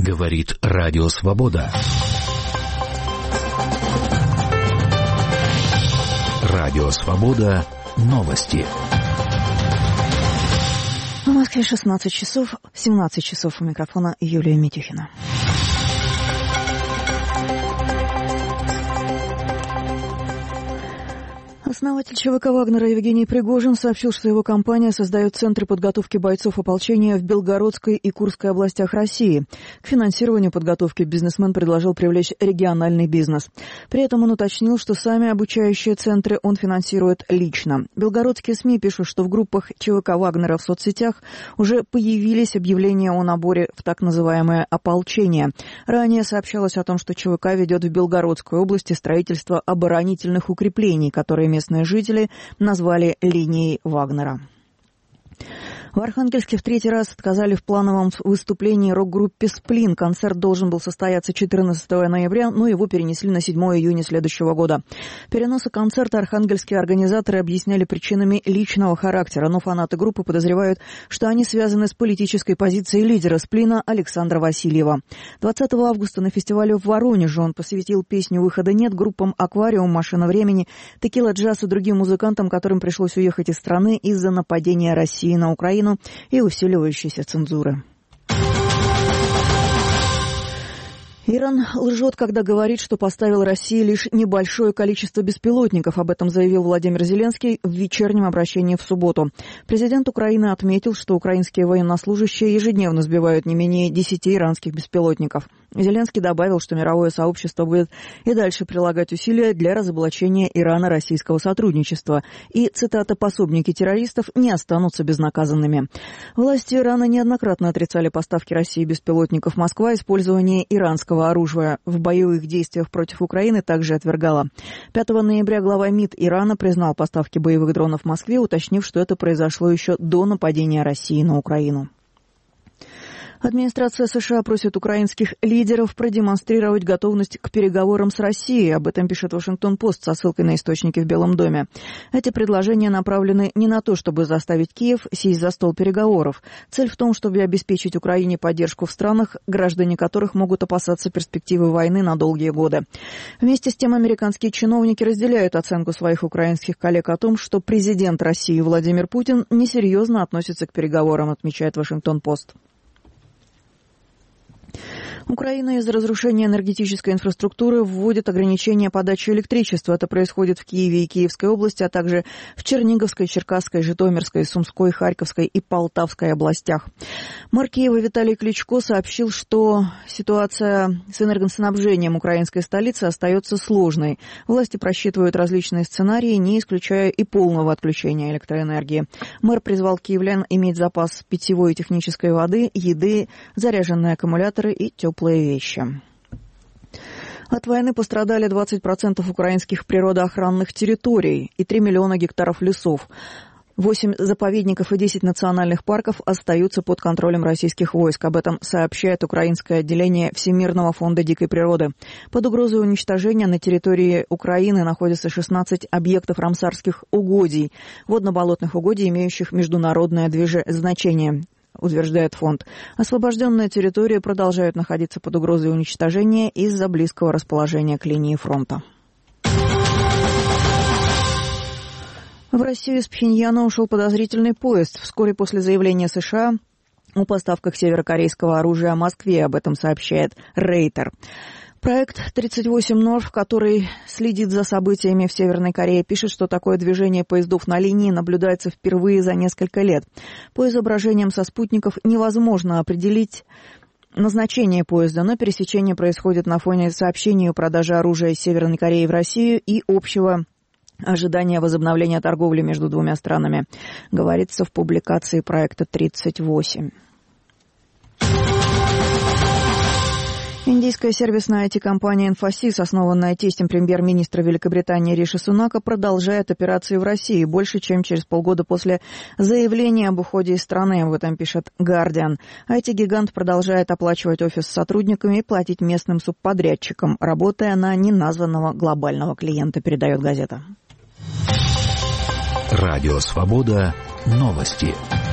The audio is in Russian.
Говорит Радио Свобода. Радио Свобода. Новости. В Москве 17 часов у микрофона Юлия Митюхина. Основатель ЧВК «Вагнера» Евгений Пригожин сообщил, что его компания создает центры подготовки бойцов ополчения в Белгородской и Курской областях России. К финансированию подготовки бизнесмен предложил привлечь региональный бизнес. При этом он уточнил, что сами обучающие центры он финансирует лично. Белгородские СМИ пишут, что в группах ЧВК «Вагнера» в соцсетях уже появились объявления о наборе в так называемое ополчение. Ранее сообщалось о том, что ЧВК ведет в Белгородской области строительство оборонительных укреплений, которые местные жители назвали линией Вагнера. В Архангельске в третий раз отказали в плановом выступлении рок-группе «Сплин». Концерт должен был состояться 14 ноября, но его перенесли на 7 июня следующего года. Переносы концерта архангельские организаторы объясняли причинами личного характера, но фанаты группы подозревают, что они связаны с политической позицией лидера «Сплина» Александра Васильева. 20 августа на фестивале в Воронеже он посвятил песню «Выхода нет» группам «Аквариум», «Машина времени», «Текила Джаз» и другим музыкантам, которым пришлось уехать из страны из-за нападения России на Украину и усиливающейся цензуры. Иран лжет, когда говорит, что поставил России лишь небольшое количество беспилотников. Об этом заявил Владимир Зеленский в вечернем обращении в субботу. Президент Украины отметил, что украинские военнослужащие ежедневно сбивают не менее 10 иранских беспилотников. Зеленский добавил, что мировое сообщество будет и дальше прилагать усилия для разоблачения Ирано-российского сотрудничества. И, цитата, «пособники террористов не останутся безнаказанными». Власти Ирана неоднократно отрицали поставки России беспилотников. Москва использование иранского оружия в боевых действиях против Украины также отвергала. 5 ноября глава МИД Ирана признал поставки боевых дронов Москве, уточнив, что это произошло еще до нападения России на Украину. Администрация США просит украинских лидеров продемонстрировать готовность к переговорам с Россией. Об этом пишет Вашингтон-Пост со ссылкой на источники в Белом доме. Эти предложения направлены не на то, чтобы заставить Киев сесть за стол переговоров. Цель в том, чтобы обеспечить Украине поддержку в странах, граждане которых могут опасаться перспективы войны на долгие годы. Вместе с тем американские чиновники разделяют оценку своих украинских коллег о том, что президент России Владимир Путин несерьезно относится к переговорам, отмечает Вашингтон-Пост. Украина из-за разрушения энергетической инфраструктуры вводит ограничения подачи электричества. Это происходит в Киеве и Киевской области, а также в Черниговской, Черкасской, Житомирской, Сумской, Харьковской и Полтавской областях. Мэр Киева Виталий Кличко сообщил, что ситуация с энергоснабжением украинской столицы остается сложной. Власти просчитывают различные сценарии, не исключая и полного отключения электроэнергии. Мэр призвал киевлян иметь запас питьевой и технической воды, еды, заряженные аккумуляторы и теплые вещи. От войны пострадали 20% украинских природоохранных территорий и 3 миллиона гектаров лесов. 8 заповедников и 10 национальных парков остаются под контролем российских войск. Об этом сообщает украинское отделение Всемирного фонда дикой природы. Под угрозой уничтожения на территории Украины находятся 16 объектов рамсарских угодий, водно-болотных угодий, имеющих международное значение, утверждает фонд. Освобожденные территории продолжают находиться под угрозой уничтожения из-за близкого расположения к линии фронта. В Россию из Пхеньяна ушел подозрительный поезд. Вскоре после заявления США о поставках северокорейского оружия Москве. Об этом сообщает Рейтер. Проект 38 Норф, который следит за событиями в Северной Корее, пишет, что такое движение поездов на линии наблюдается впервые за несколько лет. По изображениям со спутников невозможно определить назначение поезда, но пересечение происходит на фоне сообщений о продаже оружия из Северной Кореи в Россию и общего ожидания возобновления торговли между двумя странами, говорится в публикации проекта 38. Индийская сервисная IT-компания Infosys, основанная тестем премьер-министра Великобритании Риши Сунака, продолжает операции в России больше, чем через полгода после заявления об уходе из страны. Об этом пишет Guardian. IT-гигант продолжает оплачивать офис с сотрудниками и платить местным субподрядчикам, работая на неназванного глобального клиента, передает газета. Радио Свобода. Новости.